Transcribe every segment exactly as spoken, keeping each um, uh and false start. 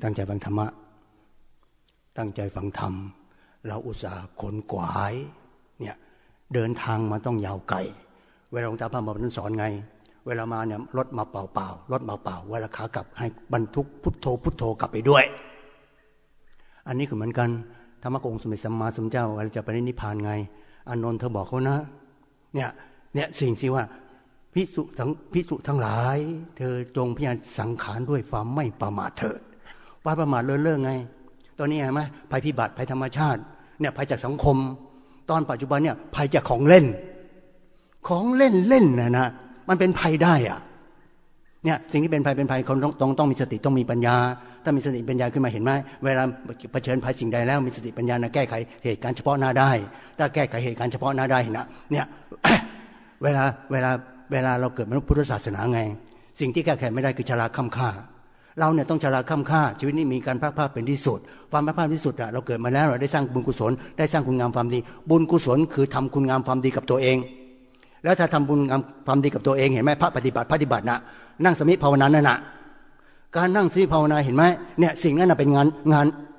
ตั้งใจฟังธรรมะตั้งใจฟังธรรมเราอุตส่าห์ขนขวายเนี่ยเดินทางมาต้องยาวไกลเวลาหลวงตาพระมาสอนไงเวลามาเนี่ยรถมาเปล่าๆรถมาเปล่าเวลาขากลับให้บรรทุกพุทโธพุทโธกลับไปด้วยอันนี้ก็เหมือนกันธรรมะองค์สมเด็จสัมมาสัมพุทธเจ้าเวลาจะไปนิพพานไงอานนท์เธอบอกเขานะเนี่ยเนี่ยสิ่งที่ว่าภิกษุทั้งภิกษุทั้งหลายเธอจงพิจารณาสังขารด้วยความไม่ประมาทเถิดว่าประมาทเลินเล่อไงตอนนี้เห็นไหมภัยพิบัติภัยธรรมชาติเนี่ยภัยจากสังคมตอนปัจจุบันเนี่ยภัยจากของเล่นของเล่นเล่นนะนะมันเป็นภัยได้อะเนี่ยสิ่งที่เป็นภัยเป็นภัยเขาต้องต้องต้องมีสติต้องมีปัญญาถ้ามีสติปัญญาขึ้นมาเห็นไหมเวลาเผชิญภัยสิ่งใดแล้วมีสติปัญญานะแก้ไขเหตุการณ์เฉพาะหน้าได้ถ้าแก้ไขเหตุการณ์เฉพาะหน้าได้นะเนี่ย เวลาเวลาเวลาเราเกิดมนุษย์พุทธศาสนาไงสิ่งที่แก้ไขไม่ได้คือชราค่ำค่าเราเนี่ยต้องชราค่ำค่าชีวิตนี้มีการพักผ้าเป็นที่สุดความพักผ้าที่สุดอะเราเกิดมาแล้วเราได้สร้างบุญกุศลได้สร้างคุณงามความดีบุญกุศลคือทำคุณงามความดีกับตัวเองแล้วถ้าทำบุญงามความดีกับตัวเองเห็นไหมพระปฏิบัติปฏิบัตินะนั่งสมาธิภาวนานั่นน่ะการนั่งสมาธิภาวนาเห็นไหมเนี่ยสิ่งนั้นน่ะเป็นงานงาน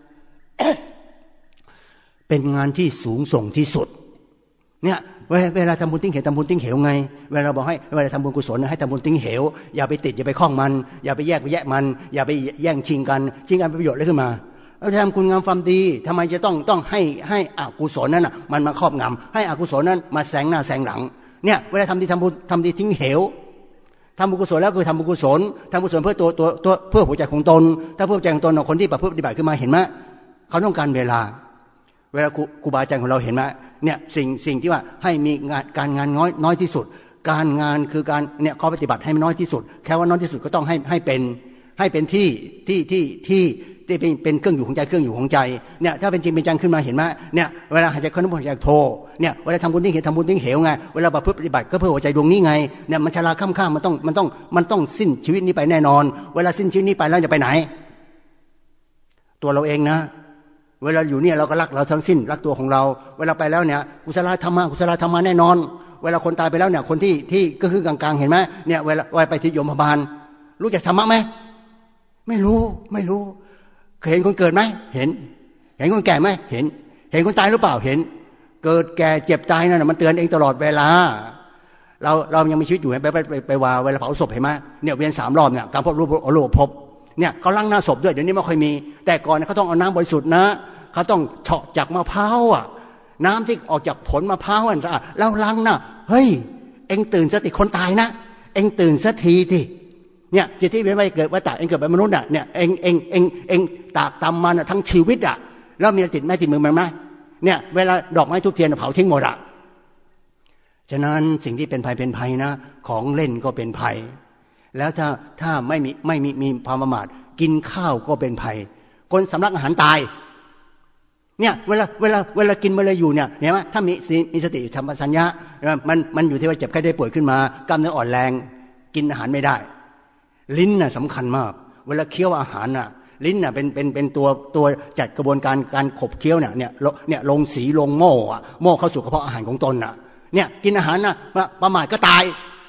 เป็นงานที่สูงส่งที่สุดเนี่ยเวลาทำบุญติ้งเหวทำบุญติ้งเหวไงเวลาบอกให้เวลาทำบุญกุศลให้ทำบุญติ้งเหวอย่าไปติดอย่าไปคล้องมันอย่าไปแยกไปแยกมันอย่าไปแย่งชิงกันชิงกันประโยชน์อะไรขึ้นมาเราทำคุณงามความดีทำไมจะต้องต้องให้ให้อกุศลนั้นน่ะมันมาครอบงำให้อกุศลนั้นมาแซงหน้าแซงหลังเนี่ยเวลาทำดีทำบุญทำดีทิ้งเหวทำบุญกุศลแล้วคือทำบุญกุศลทำกุศลเพื่อตัวตัวตัวเพื่อหัวใจของตนถ้าเพื่อหัวใจของตนคนที่ปฏิบัติขึ้นมาเห็นไหมเขาต้องการเวลาเวลาครูบาอาจารย์ของเราเห็นไหมเนี่ยสิ่งสิ่งที่ว่าให้มีงานการงานน้อยน้อยที่สุดการงานคือการเนี่ยข้อปฏิบัติให้น้อยที่สุดแค่ว่าน้อยที่สุดก็ต้องให้ให้เป็นให้เป็นที่ที่ที่ที่ที่เป็นเป็นเครื่องอยู่ของใจเครื่องอยู่ของใจเนี่ยถ้าเป็นจริงเป็นจังขึ้นมาเห็นไหมเนี่ยเวลาหายใจเข้าน้ำหายใจโทเนี่ยเวลาทำบุญทิ้งเหวทำบุญทิ้งเหวไงเวลาประพฤติปฏิบัติก็เพื่อหัวใจดวงนี้ไงเนี่ยมันชราค่ำค่ามันต้องมันต้องมันต้องสิ้นชีวิตนี้ไปแน่นอนเวลาสิ้นชีวิตนี้ไปแล้วจะไปไหนตัวเราเองนะเวลาอยู่เนี่ยเราก็รักเราทั้งสิ้นรักตัวของเราเวลาไปแล้วเนี่ยกุศลธรรมะกุศลธรรมะแน่นอนเวลาคนตายไปแล้วเนี่ยคนที่ที่ก็คือกลางๆเห็นไหมเนี่ยเวลาไปที่โยมบาลรู้จักธรรมะไหมไม่รู้ไม่รู้เคยเห็นคนเกิดไหมเห็นเห็นคนแก่ไหมเห็นเห็นคนตายหรือเปล่าเห็นเกิดแก่เจ็บตายนั่นมันเตือนเองตลอดเวลาเราเรายังมีชีวิตอยู่ไปไปไปไปว่าเวลาเผาศพเห็นไหมเนี่ยเวียนสามรอบเนี่ยการพบรูปโลกภพเนี่ยเขาล้างหน้าศพด้วยเดี๋ยวนี้ไม่ค่อยมีแต่ก่อนเขาต้องเอาน้ำบริสุทธิ์นะเขาต้องเฉาะจากมะพร้าวอ่ะน้ำที่ออกจากผลมะพร้าวอันสะอาดแล้วล้างหน้าเฮ้ยเอ็งตื่นสติคนตายนะเอ็งตื่นสักทีทีเนี่ยจิตที่ไม่เกิดว่าตากเอ็งเกิดเป็นมนุษย์อ่ะเนี่ยเอ็งเอ็งเอ็งเอ็งตากตำมันทั้งชีวิตอ่ะแล้วมีติดไม่ติดมือมันไหมเนี่ยเวลาดอกไม้ทุกเทียนเผาทิ้งหมดอ่ะฉะนั้นสิ่งที่เป็นภัยเป็นภัยนะของเล่นก็เป็นภัยแล้วถ้าถ้าไม่มีไม่มีมีความประมาทกินข้าวก็เป็นภัยคนสำลักอาหารตายเนี่ยเวลาเวลาเวลากินเวลาอยู่เนี่ยเห็นไหมถ้ามีมีสติธรรมสัญญามันมันอยู่ที่ว่าเจ็บไข้ได้ป่วยขึ้นมากล้ามเนื้ออ่อนแรงกินอาหารไม่ได้ลิ้นน่ะสำคัญมากเวลาเคี้ยวอาหารน่ะลิ้นน่ะเป็นเป็นเป็นตัวตัวจัดกระบวนการการขบเคี้ยวเนี่ยเนี่ยเนี่ยลงสีลงโม่อะโม่เข้าสู่กระเพาะอาหารของตนน่ะเนี่ยกินอาหารน่ะประมาทก็ตาย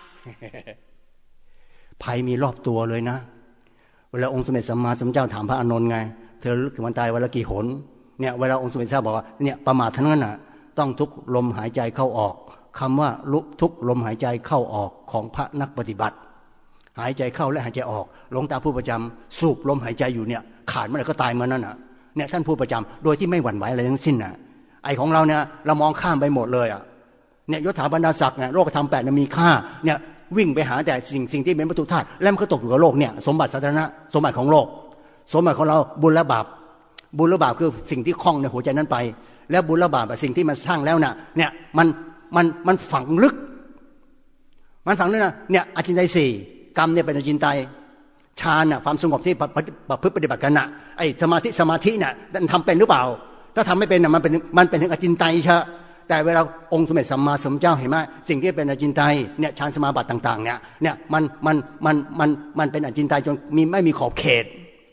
ภัยมีรอบตัวเลยนะเวลาองค์สมเด็จสัมมาสัมพุทธเจ้าถามพระอานนท์ไงเธอรู้ถึงวันตายวันละกี่หนเนี่ยเวลาองค์สมเด็จเจ้าบอกว่าเนี่ยประมาททั้งนั้นน่ะต้องทุกลมหายใจเข้าออกคำว่าลุทุกลมหายใจเข้าออกของพระนักปฏิบัติหายใจเข้าและหายใจออกหลวงตาพูดประจำสูบลมหายใจอยู่เนี่ยขาดเมื่อไหร่ก็ตายเมื่อนั้นน่ะเนี่ยท่านพูดประจำโดยที่ไม่หวั่นไหวอะไรทั้งสิ้นน่ะไอของเราเนี่ยเรามองข้ามไปหมดเลยอ่ะเนี่ยยศถาบรรดาศักดิ์เนี่ยโลกธรรมแปดเนี่ยมีค่าเนี่ยวิ่งไปหาแต่สิ่งสิ่งที่เป็นวัตถุธาตุแล้วมันก็ตกอยู่กับโลกเนี่ยสมบัติสาธารณะสมบัติของโลกสมบัติของเราบุญและบาปบุญและบาปคือสิ่งที่คล้องในหัวใจนั้นไปแล้วบุญและบาปสิ่งที่มันสร้างแล้วน่ะเนี่ยมันมันมันฝังลึกมันฝังลึกนะเนี่ยอจินไตยสี่กรรมเนี่ยเป็นอจินไตยฌานน่ะความสงบที่ประพฤติปฏิบัติกันน่ะไอ้สมาธิสมาธิน่ะทำเป็นหรือเปล่าถ้าทำไม่เป็นน่ะมันเป็นมันเป็นถึงอจินไตยใช่แต่เวลาองค์สมเด็จสัมมาสัมพุทธเจ้าเห็นไหมสิ่งที่เป็นอจินไตยเนี่ยฌานสมาบัติต่างๆเนี่ยเนี่ยมันมันมันมันมันเป็นอจินไตยจนมีไม่มีขอบเขต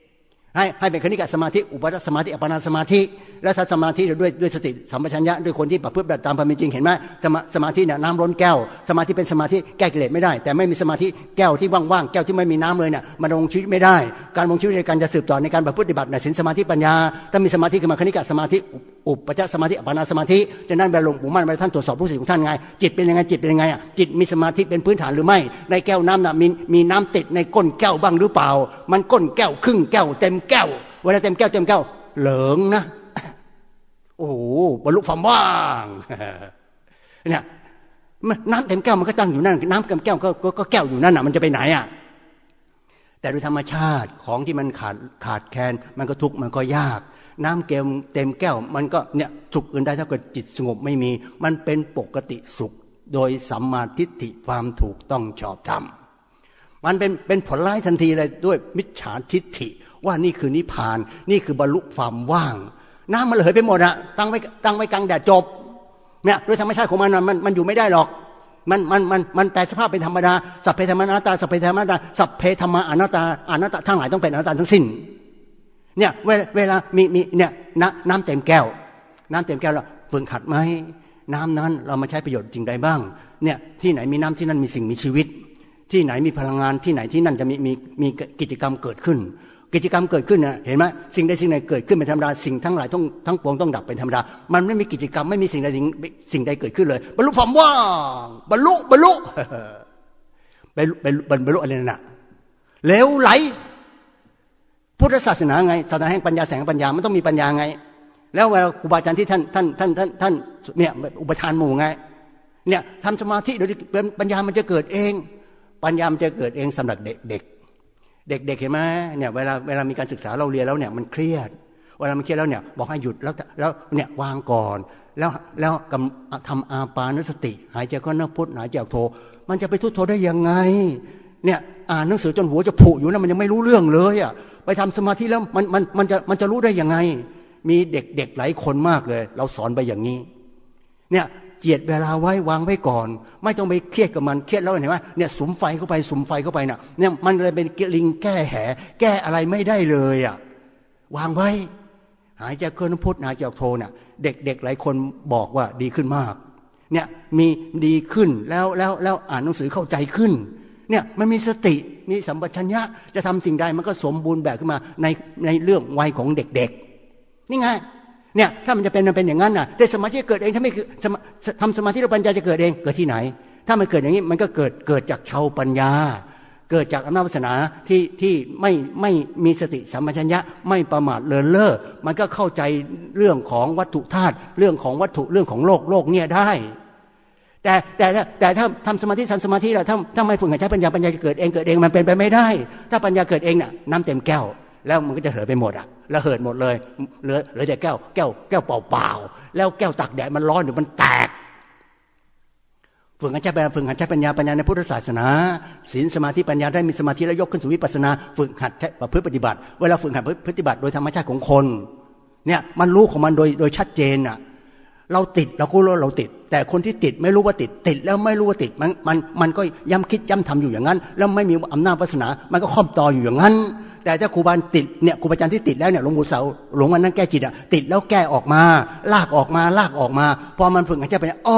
ให้ให้เป็นคณิกะสมาธิอุปจารสมาธิอัปปนาสมาธิและถ้าสมาธิด้วยด้วยสติสัมปชัญญะด้วยคนที่ประพฤติตามความเป็นจริงเห็นไหมสมาสมาธิเนี่ยน้ำล้นแก้วสมาธิเป็นสมาธิแก้กิเลสไม่ได้แต่ไม่มีสมาธิแก้วที่ว่างๆแก้วที่ไม่มีน้ำเลยเนี่ยมันดำรงชีวิตไม่ได้การดำรงชีวิตในการจะสืบต่อในการประพฤติบัติในศีลสมาธิปัญญาถ้ามีสมาธิขึ้นมาคณิกะสมาธิอุปจารสมาธิอัปปนาสมาธิฉะนั้นเวลาหลวงปู่มั่นเวลาท่านตรวจสอบผู้ศิษย์ของท่านไงจิตเป็นยังไงจิตเป็นยังไงอ่ะจิตมีสมาธิเป็นพื้นฐานหรือไม่ในแก้วน้ำน่ะมีมีน้ำติดในก้นแก้วบ้างหรือเปล่ามันก้นแก้วครึ่งแก้วเต็มแก้วเวลาเต็มแก้วเต็มแก้วเหลืองนะโอ้โหบรรลุความว่างเนี่ยน้ำเต็มแก้วมันก็ตั้งอยู่นั่นน้ำเต็มแก้วก็ก็แก้วอยู่นั่นอ่ะมันจะไปไหนอ่ะแต่โดยธรรมชาติของที่มันขาดขาดแคลนมันก็ทุกข์มันก็ยากน้ำเกมเต็มแก้วมันก็เนี่ยสุขอื่นได้ถ้าเกิดจิตสงบไม่มีมันเป็นปกติสุขโดยสัมมาทิฏฐิความถูกต้องชอบธรรมมันเป็นเป็นผลร้ายทันทีเลยด้วยมิจฉาทิฏฐิว่านี่คือนิพพานนี่คือบรรลุความว่างน้ำมันระเหยไปหมดอะตั้งไว้ตั้งไว้กลางแดดจบเนี่ยโดยธรรมชาติของมันมันมันอยู่ไม่ได้หรอกมันมันมันมันแปลสภาพเป็นธรรมดาสัพเพธรรมอนัตตาสัพเพธรรมอนัตตาสัพเพธรรมอนัตตาอนัตตาทั้งหลายต้องเป็นอนัตตาทั้งสิ้นเนี่ยเวลาเวลามีมีเนี่ยน้ำน้ำเต็มแก้วน้ำเต็มแก้วแล้วฝึกหัดไหมน้ำนั้นเรามาใช้ประโยชน์จริงใดบ้างเนี่ยที่ไหนมีน้ำที่นั่นมีสิ่งมีชีวิตที่ไหนมีพลังงานที่ไหนที่นั่นจะมีมีมีกิจกรรมเกิดขึ้นกิจกรรมเกิดขึ้นนะเห็นไหมสิ่งใดสิ่งใดเกิดขึ้นเป็นธรรมดาสิ่งทั้งหลายทั้งทั้งปวงต้องดับเป็นธรรมดามันไม่มีกิจกรรมไม่มีสิ่งใดสิ่งใดเกิดขึ้นเลยบรรลุความว่างบรรลุบรรลุบรรลุบรรลุอะไรนั่นน่ะเหลวไหลพุทธศาสนาไงศาสนาแห่งปัญญาแสงปัญญามันต้องมีปัญญาไงแล้วเวลาครูบาอาจารย์ที่ท่านท่านท่านท่านท่านเนี่ยอุปทานหมู่ไงเนี่ยทำสมาธิโดยปัญญามันจะเกิดเองปัญญามันจะเกิดเองสำหรับเด็กเด็กเด็กๆเห็นไหมเนี่ยเวลาเวลามีการศึกษาเราเรียนแล้วเนี่ยมันเครียดเวลามันเครียดแล้วเนี่ยบอกให้หยุดแล้วแล้วเนี่ยวางก่อนแล้วแล้วกำทำอาปานสติหายใจเข้านึกพุทหายใจออกโทมันจะไปทุตโธได้ยังไงเนี่ยอ่านหนังสือจนหัวจะผุอยู่นะมันยังไม่รู้เรื่องเลยอ่ะไปทำสมาธิแล้วมันมันมันจะมันจะรู้ได้ยังไงมีเด็กๆหลายคนมากเลยเราสอนไปอย่างนี้เนี่ยเจียดเวลาไว้วางไว้ก่อนไม่ต้องไปเครียดกับมันเครียดแล้วเห็นไหมเนี่ยสุมไฟเข้าไปสุมไฟเข้าไปเนี่ยเนี่ยมันเลยเป็นลิงแก้แหแก้อะไรไม่ได้เลยอ่ะวางไว้หายใจเข้าพุทหายใจออกโทเนี่ยเด็กๆหลายคนบอกว่าดีขึ้นมากเนี่ยมีดีขึ้นแล้วแล้วแล้วอ่านหนังสือเข้าใจขึ้นเนี่ยมันมีสติมีสัมปชัญญะจะทำสิ่งใดมันก็สมบูรณ์แบบขึ้นมาในในเรื่องวัยของเด็กๆนี่ไงเนี่ยถ้ามันจะเป็นมันเป็นอย่างนั้นน่ะแต่สมาธิเกิดเองถ้าไม่คือทำสมาธิแล้วปัญญาจะเกิดเองเกิดที่ไหนถ้ามันเกิดอย่างนี้มันก็เกิดเกิดจากชาวปัญญาเกิดจากอำนาจวาสนาที่ที่ไม่ไม่มีสติสัมปชัญญะไม่ประมาทเลินเล่อมันก็เข้าใจเรื่องของวัตถุธาตุเรื่องของวัตถุเรื่องของโลกโลกเนี่ยได้แต่แต่แต่ถ้าทำสมาธิทำสมาธิแล้วถ้าถ้าไม่ฝึกหัดใช้ปัญญาปัญญาจะเกิดเองเกิดเองมันเป็นไปไม่ได้ถ้าปัญญาเกิดเองน่ะน้ำเต็มแก้วแล้วมันก็จะเหินไปหมดอ่ะแล้วเหินหมดเลยเหลือเหลือแต่แก้วแก้วแก้วเปล่าๆแล้วแก้วตักแดดมันร้อนเดี๋ยวมันแตกฝึกหัดใช้ปัญญาฝึกหัดใช้ปัญญาปัญญาในพุทธศาสนาศีลสมาธิปัญญาได้มีสมาธิแล้วยกขึ้นสู่วิปัสสนาฝึกหัดประพฤติปฏิบัติเวลาฝึกหัดปฏิบัติโดยธรรมชาติของคนเนี่ยมันรู้ของมันโดยโดยชัดเจนอ่ะเราติดเราก็รู้เราติดแต่คนที่ติดไม่รู้ว่าติดติดแล้วไม่รู้ว่าติดมันมันมันก็ย้ำคิดย้ำทำอยู่อย่างนั้นแล้วไม่มีอำนาจวาสนามันก็ค่อมต่ออยู่อย่างนั้นแต่ถ้าครูบาติดเนี่ยครูบาอาจารย์ที่ติดแล้วเนี่ยหลวงปู่เสาหลวงวันนั้นแก้จิตอ่ะติดแล้วแก้ออกมาลากออกมาลากออกมาพอมันฝึกหัดใช้ปัญญาอ๋อ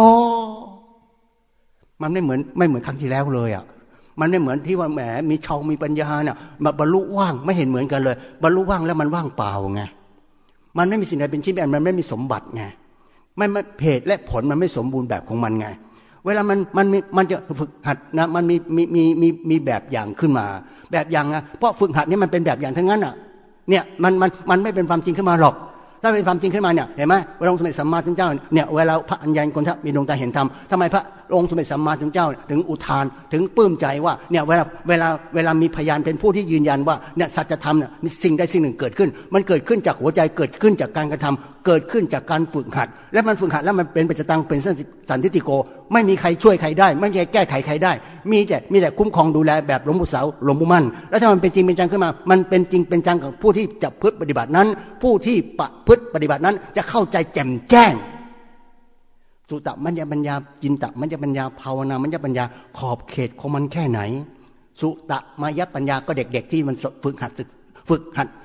มันไม่เหมือนไม่เหมือนครั้งที่แล้วเลยอ่ะมันไม่เหมือนที่ว่าแหมมีชาวมีปัญญาเนี่ยมาบรรลุว่างไม่เห็นเหมือนกันเลยบรรลุว่างแล้วมันว่างเปล่าไงมันไม่มีสิ่งใดเป็นชิ้นเป็นอันมันไม่มีสมบัติไงไม่เหตุและผลมันไม่สมบูรณ์แบบของมันไงเวลามันมันมันจะฝึกหัดนะมันมีมีมีมีมีแบบอย่างขึ้นมาแบบอย่างนะเพราะฝึกหัดนี่มันเป็นแบบอย่างทั้งนั้นอ่ะเนี่ยมันมันมันไม่เป็นความจริงขึ้นมาหรอกถ้าเป็นความจริงขึ้นมาเนี่ยเห็นไหมพระองค์สมเด็จสัมมาสัมพุทธเจ้าเนี่ยเวลาพระอัญญาณคนทัพมีดวงตาเห็นธรรมทำไมพระองค์สมเด็จสัมมาสัมพุทธเจ้าถึงอุทานถึงปลื้มใจว่าเนี่ยเวลาเวลาเวลามีพยานเป็นผู้ที่ยืนยันว่าเนี่ยสัจธรรมเนี่ยมีสิ่งใดสิ่งหนึ่งเกิดขึ้นมันเกิดขึ้นจากหัวใจเกิดขึ้นจากการกระทำเกิดขึ้นจากการฝึกหัดและมันฝึกหัดแล้วมันเป็นปัจจตังเป็นสันทิฏฐิโกไม่มีใครช่วยใครได้ไม่มีใครแก้ไขใครได้มีแต่มีแต่คุ้มครองดูแลแบบหลวงปู่เสาหลวงปู่มั่นแล้วถ้ามันเป็นจริงเป็นจังขึ้นมามันเป็นจริงเป็นจังกับผู้ที่จะพฤติปฏิบัตินั้นผู้ที่ประพฤติปฏิบัตินั้นจะเข้าใจแจ่มแจ้งสุตตมัญญปัญญาจินตมัญญปัญญาภาวนามัญญปัญญาขอบเขตของมันแค่ไหนสุตตมยปัญญาก็เด็กๆที่มันฝึกหัดฝึกหัด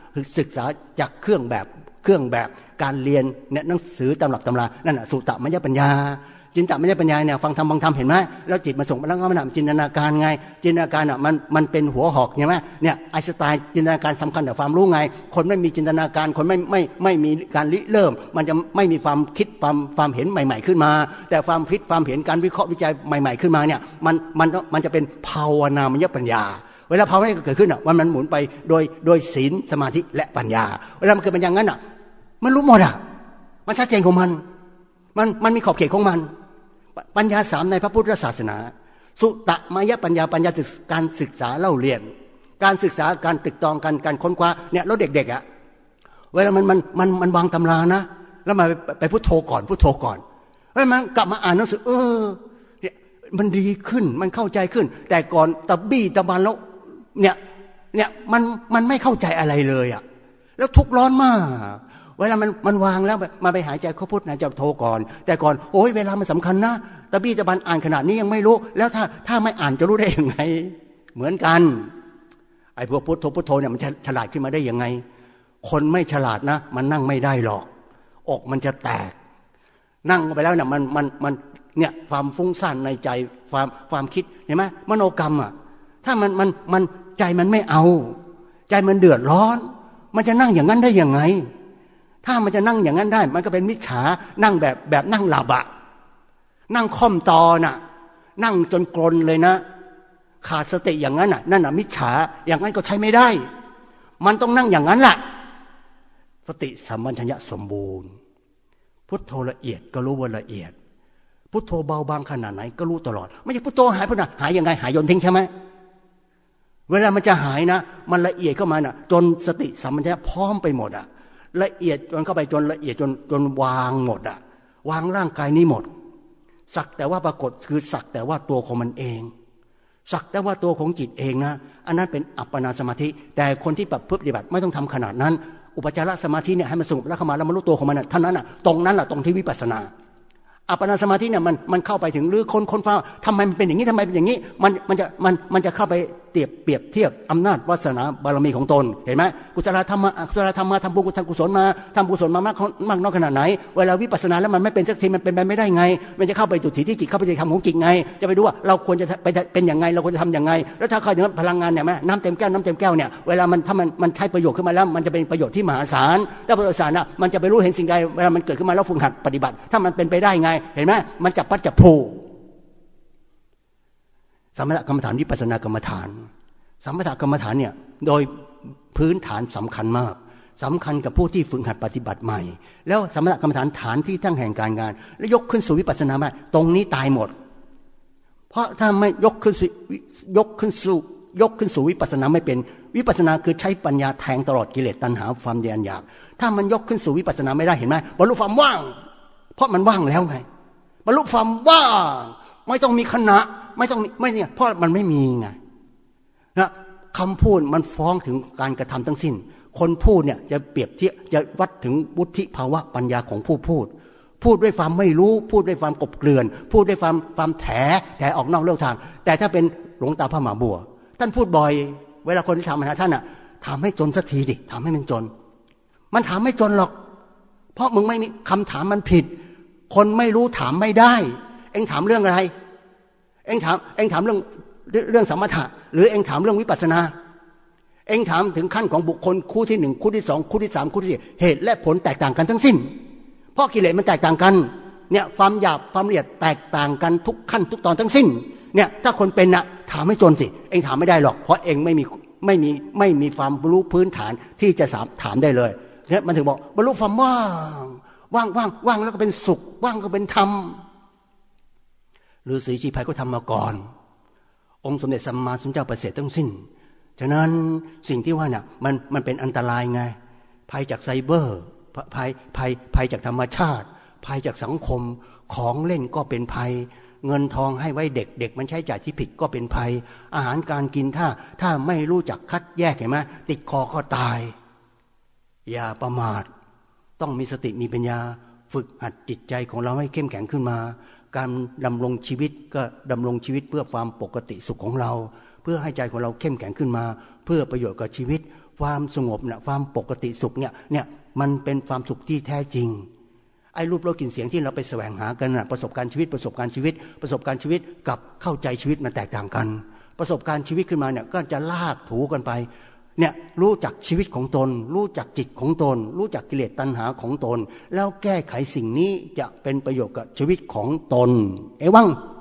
คือศึกษาจากเครื่องแบบเครื่องแบบการเรียนเนี่ยหนังสือตำรับตำรานั่นน่ะสุตตมัญญปัญญาจินตมัญญปัญญาเนี่ยฟังธรรมบางธรรมเห็นไหมแล้วจิตมันส่งแล้วก็มันทำจินตนาการไงจินตนาการอ่ะมันมันเป็นหัวหอกใช่ไหมเนี่ยไอน์สไตน์จินตนาการสำคัญแต่ความรู้ไงคนไม่มีจินตนาการคนไม่ไม่ไม่มีการริเริ่มมันจะไม่มีความคิดความความเห็นใหม่ๆขึ้นมาแต่ความคิดความเห็นการวิเคราะห์วิจัยใหม่ๆขึ้นมาเนี่ยมันมันมันจะเป็นภาวนามัญญปัญญาเวลาภาวนาเกิดขึ้นอ่ะมันมันหมุนไปโดยโดยศีลสมาธิและปัญญาเวลามันเกิดเป็นอย่างนั้นอ่ะมันรู้หมดอ่ะมันชัดเจนของมันมันมันมีขอบเขตของมันปัญญาสามในพระพุทธศาสนาสุตมยปัญญาปัญญาการศึกษาเล่าเรียนการศึกษาการตึกตองการการค้นคว้าเนี่ยแล้วเด็กๆอ่ะเวลามันมันมันมันวางตำรานะแล้วมาไปพุทโธก่อนพุทโธก่อนแล้วมันกลับมาอ่านหนังสือเออเนี่ยมันดีขึ้นมันเข้าใจขึ้นแต่ก่อนตะบี้ตะบันแล้วเนี่ยเนี่ยมันมันไม่เข้าใจอะไรเลยอ่ะแล้วทุกข์ร้อนมากเวลามันมันวางแล้วมาไปหายใจเขาพุทธนะจะโทรก่อนแต่ก่อนโอ้ยเวลามันสำคัญนะตะบี้ตะบันอ่านขนาดนี้ยังไม่รู้แล้วถ้าถ้าไม่อ่านจะรู้ได้ยังไงเหมือนกันไอ้พวกพุทโธพุทโธเนี่ยมันฉลาดขึ้นมาได้ยังไงคนไม่ฉลาดนะมันนั่งไม่ได้หรอกอกมันจะแตกนั่งไปแล้วเนี่ยมันมันมันเนี่ยความฟุ้งซ่านในใจความความคิดเห็นไหมมโนกรรมอ่ะถ้ามันมันมันใจมันไม่เอาใจมันเดือดร้อนมันจะนั่งอย่างนั้นได้ยังไงถ้ามันจะนั่งอย่างนั้นได้มันก็เป็นมิจฉานั่งแบบแบบนั่งหลับอะนั่งค่อมตอน่ะนั่งจนกรนเลยนะขาดสติอย่างนั้นน่ะนั่นน่ะมิจฉาอย่างนั้นก็ใช้ไม่ได้มันต้องนั่งอย่างนั้นแหละสติสัมปชัญญะสมบูรณ์พุทโธละเอียดก็รู้ว่าละเอียดพุทโธเบาบางขนาดไหนก็รู้ตลอดไม่ใช่พุทโธหายพุทโธหายยังไงหายโยนทิ้งใช่ไหมเวลามันจะหายนะมันละเอียดเข้ามาน่ะจนสติสัมปชัญญะพร้อมไปหมดอ่ะละเอียดจนเข้าไปจนละเอียดจนจนวางหมดอะวางร่างกายนี้หมดสักแต่ว่าปรากฏคือสักแต่ว่าตัวของมันเองสักแต่ว่าตัวของจิตเองนะอันนั้นเป็นอัปปนาสมาธิแต่คนที่ปฏิบัติไม่ต้องทำขนาดนั้นอุปจารสมาธิเนี่ยให้มันสงบแล้วเข้ามาแล้วมันรู้ตัวของมันเท่านั้นน่ะตรงนั้นแหละตรงที่วิปัสสนาอัปปนาสมาธิเนี่ยมันมันเข้าไปถึงหรือคนคนฟ้าทำไมมันเป็นอย่างนี้ทำไมเป็นอย่างนี้มันมันจะมันมันจะเข้าไปเทียบเปรียบเทียบอำนาจวาสนาบารมีของตนเห็นไหมกุศลธรรมะกุศลธรรมะทำบุญทำกุศลมาทำกุศลมามากมากน้อยขนาดไหนเวลาวิปัสสนาแล้วมันไม่เป็นสักทีมันเป็นไปไม่ได้ไงมันจะเข้าไปจุดที่จิตเข้าไปในธรรมของจิตไงจะไปดูว่าเราควรจะไปเป็นอย่างไงเราควรจะทำอย่างไงแล้วถ้าเข้าถึงพลังงานเนี่ยไหมน้ำเต็มแก้วน้ำเต็มแก้วเนี่ยเวลามันถ้ามันมันใช้ประโยชน์ขึ้นมาแล้วมันจะเป็นประโยชน์ที่มหาศาลแล้วประโยชน์ศาลน่ะมันจะไปรู้เห็นสิ่งใดเวลามันเกิดขึ้นมาแล้วฝึกหัดปฏิบัติถ้ามันเป็นไปได้ไงเห็นไหมมันจับปัจจับผูสมถกรรมฐานวิปัสสนากรรมฐานสมถกรรมฐานเนี่ยโดยพื้นฐานสำคัญมากสำคัญกับผู้ที่ฝึกหัดปฏิบัติใหม่แล้วสมถกรรมฐานฐานที่ตั้งแห่งการงานแล้วยกขึ้นสู่วิปัสสนาไม่ตรงนี้ตายหมดเพราะถ้าไม่ยกขึ้นยกขึ้นสู่ยกขึ้นสู่วิปัสสนาไม่เป็นวิปัสสนาคือใช้ปัญญาแทงตลอดกิเลสตัณหาความแยนอยากถ้ามันยกขึ้นสู่วิปัสสนาไม่ได้เห็นไหมบรรลุความว่างเพราะมันว่างแล้วไงบรรลุความว่างไม่ต้องมีขณะไม่ต้องไม่เนี่ยเพราะมันไม่มีไงนะคำพูดมันฟ้องถึงการกระทำทั้งสิ้นคนพูดเนี่ยจะเปรียบเทียบจะวัดถึงวุฒิภาวะปัญญาของผู้พูดพูดด้วยความไม่รู้พูดด้วยความกบเกลื่อนพูดด้วยความความแถแถออกนอกเรื่องทางแต่ถ้าเป็นหลวงตาพระมหาบัวท่านพูดบ่อยเวลาคนที่ทำมาหาท่านอ่ะถามให้จนสักทีดิถามให้มันจนมันถามไม่จนหรอกเพราะมึงไม่มีคำถามมันผิดคนไม่รู้ถามไม่ได้เอ็งถามเรื่องอะไรเอ็งถามเอ็งถามเรื่องเรื่องสมถะหรือเอ็งถามเรื่องวิปัสสนาเอ็งถามถึงขั้นของบุคคลคู่ที่หนึ่งคู่ที่สองคู่ที่สามคู่ที่สี่เหตุและผลแตกต่างกันทั้งสิ้นเพราะกิเลสมันแตกต่างกันเนี่ยความหยาบความละเอียดแตกต่างกันทุกขั้นทุกตอนทั้งสิ้นเนี่ยถ้าคนเป็นน่ะถามไม่จนสิเอ็งถามไม่ได้หรอกเพราะเอ็งไม่มีไม่มีไม่มีความรู้พื้นฐานที่จะถามได้เลยเนี่ยมันถึงบอกบรรลุความว่างว่างว่างว่างแล้วก็เป็นสุขว่างก็เป็นธรรมฤาษีชีพายก็ทำมาก่อนองค์สมเด็จสัมมาสัมพุทธเจ้าประเสริฐทั้งสิ้นฉะนั้นสิ่งที่ว่าน่ะมันมันเป็นอันตรายไงภัยจากไซเบอร์ภัยภัยภัยจากธรรมชาติภัยจากสังคมของเล่นก็เป็นภัยเงินทองให้ไว้เด็กเด็กมันใช้จ่ายที่ผิดก็เป็นภัยอาหารการกินถ้าถ้าไม่รู้จักคัดแยกเห็นไหมติดคอก็ตายอย่าประมาทต้องมีสติมีปัญญาฝึกหัดจิตใจของเราให้เข้มแข็งขึ้นมาการดำรงชีวิตก็ดำรงชีวิตเพื่อความปกติสุขของเราเพื่อให้ใจของเราเข้มแข็งขึ้นมาเพื่อประโยชน์กับชีวิตความสงบเนี่ยความปกติสุขเนี่ยเนี่ยมันเป็นความสุขที่แท้จริงไอ้รูปรสกลิ่นเสียงที่เราไปแสวงหากันนะประสบการณ์ชีวิตประสบการณ์ชีวิตประสบการณ์ชีวิตกับเข้าใจชีวิตมันแตกต่างกันประสบการณ์ชีวิตขึ้นมาเนี่ยก็จะลากถูกันไปเนี่ยรู้จักชีวิตของตนรู้จักจิตของตนรู้จักกิเลสตัณหาของตนแล้วแก้ไขสิ่งนี้จะเป็นประโยชน์กับชีวิตของตนเอวัง